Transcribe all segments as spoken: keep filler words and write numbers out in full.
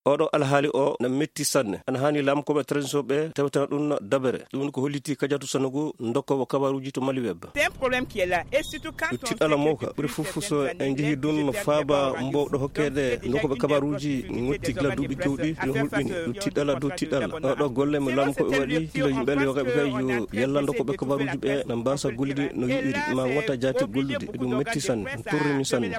oɗo alhaali o na metti sanne ana hani lamkoɓe transition ɓe tewtana ɗum dabere ɗum ko holliti kadiatu sanogo dokkowo kabaruji to Mali Web tiɗala mawka ɓuri fof so en jeehi ɗum faaba mbowɗo hokkede dokkoɓe kabaruji gotti gila duuɓi kewɗi no hulɓini ɗum tiɗala dow tiɗala oɗo golle mo lamkoɓe waɗi kilo yimɓele yogaɓe kay yo yalla dokkoɓe kabaruji ɓe na mbasa gollude no yiɗiri ma wonta jaati gollude ɗum metti sanne torrimi sanne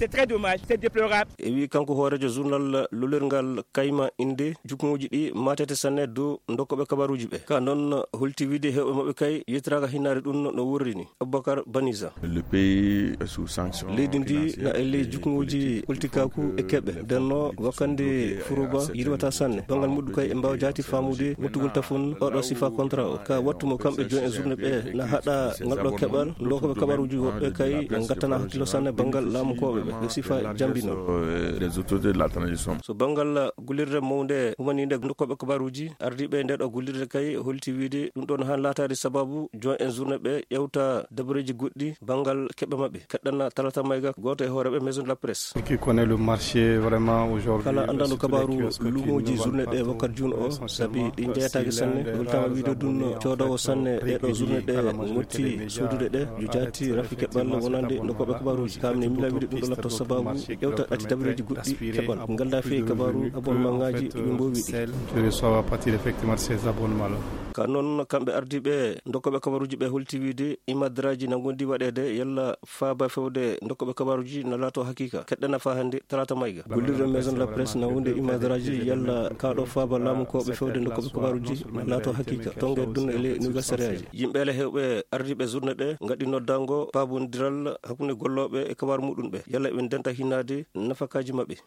e wi kanko hoorejo journal lolirgal kayma inde jukmoji ɗi matete sanne dow dokkoɓe kabaruji ɓe ka noon holti wiide hewɓe mabɓe kay yettiraka hinnare ɗum no wurrini Aboubacar Banisa. Le pays est sous sanction. leydi ndi na e ley jukmoji politikaku e keɓɓe ndenno wakkande furuba yirwata sanne bangal muɗɗu kay e mbawa jaati famude muttugol tafon oɗo sifa contrat o ka wattumo kamɓe joni e journée ɓe na haɗa ngalɗo keɓal dokkoɓe kabaruji woɓɓe kay gattana hakkilo sanne bangal laamukoɓe ɓe e sifa jambino les autorités de la transition. so bangal gullirde mawde humanide dokkoɓe kabaruji ardiɓe nde ɗo gullirde kay holti wiide ɗum ɗon han latade sababu jon en journée ɓe ƴewta dabareji goɗɗi bangal keɓe mabɓe keɗɗanna talata mayga goto e hooreɓe maison de la presse qui connaît le marché vraiment aujourd'hui kala andandu kabaru lumoji journée ɗe wakkati june o saabi ɗi jeyataki sanne holtama wiide ɗum codowo sanne ɗeɗo journée ɗe gotti sodude ɗe yo jaati rafi keɓal wonande dokkoɓe kabaruji kamne mila wiide ɗum ɗo latto sababu ƴewta ɗati dabareji goɗɗi keɓal ganda fewi kabaru abonnement ngaji ɗiɓe mbowi ɗi je reçois à partir effectivement ces abonnements là ka noon kamɓe ardiɓe dokkoɓe kabaruji ɓe holti wiide imadraji na gondi waɗede yalla faaba fewde dokkoɓe kabaruji na laato hakika keɗɗana fa hande talata mayga gollirde maison de la presse na wonde imadraji yalla kaɗo faaba laamukoɓe fewde dokkoɓe kabaruji na laato hakika tongue dun ele nouvelle séréaji yimɓele hewɓe ardiɓe journée ɗe gaɗi noddango pabodiral hakkude golloɓe e kabaru muɗum ɓe yalla eɓe denta hinnade nafakaji mabɓe.